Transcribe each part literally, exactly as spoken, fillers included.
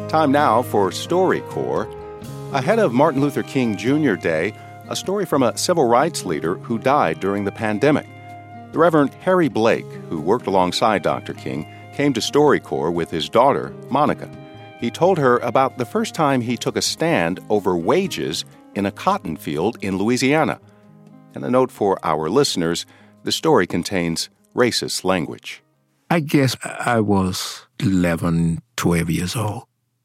Time now for StoryCorps. Ahead of Martin Luther King Junior Day, a story from a civil rights leader who died during the pandemic. The Reverend Harry Blake, who worked alongside Doctor King, came to StoryCorps with his daughter, Monica. He told her about the first time he took a stand over wages in a cotton field in Louisiana. And a note for our listeners, the story contains racist language. I guess I was eleven, twelve years old.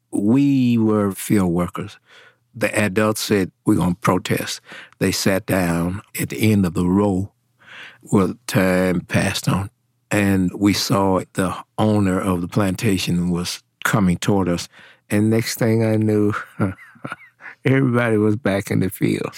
We were field workers. The adults said, we're going to protest. They sat down at the end of the row. Well, time passed on, and we saw the owner of the plantation was coming toward us. And next thing I knew, everybody was back in the field.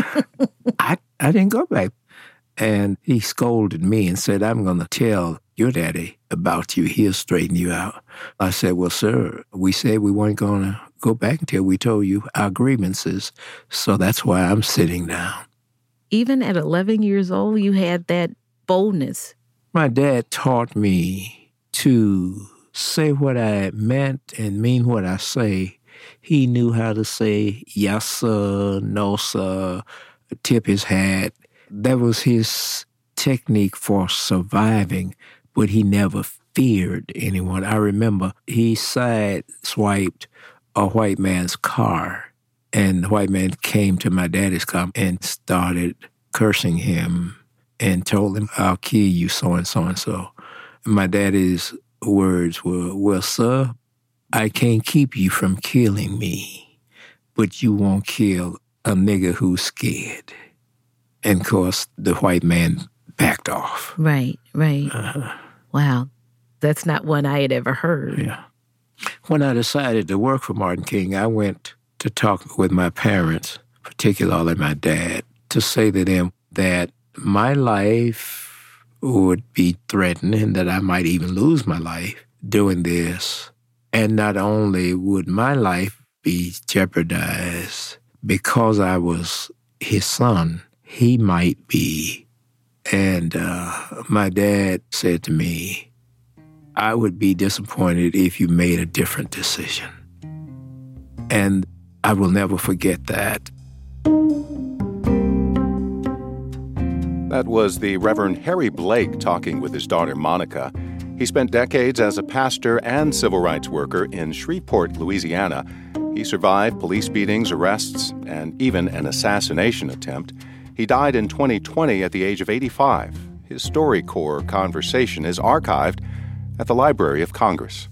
I, I didn't go back. And he scolded me and said, I'm going to tell your daddy about you. He'll straighten you out. I said, well, sir, we said we weren't going to go back until we told you our grievances. So that's why I'm sitting down. Even at eleven years old, you had that boldness. My dad taught me to say what I meant and mean what I say. He knew how to say yes, sir, no, sir, tip his hat. That was his technique for surviving, but he never feared anyone. I remember he side-swiped a white man's car, and the white man came to my daddy's car and started cursing him and told him, I'll kill you, so-and-so and so. My daddy's words were, well, sir, I can't keep you from killing me, but you won't kill a nigger who's scared. And, of course, the white man backed off. Right, right. Uh-huh. Wow. That's not one I had ever heard. Yeah. When I decided to work for Martin King, I went to talk with my parents, particularly my dad, to say to them that my life would be threatened and that I might even lose my life doing this. And not only would my life be jeopardized because I was his son, he might be. And uh, my dad said to me, I would be disappointed if you made a different decision. And I will never forget that. That was the Reverend Harry Blake talking with his daughter, Monica. He spent decades as a pastor and civil rights worker in Shreveport, Louisiana. He survived police beatings, arrests, and even an assassination attempt. He died in twenty twenty at the age of eighty-five. His StoryCorps conversation is archived at the Library of Congress.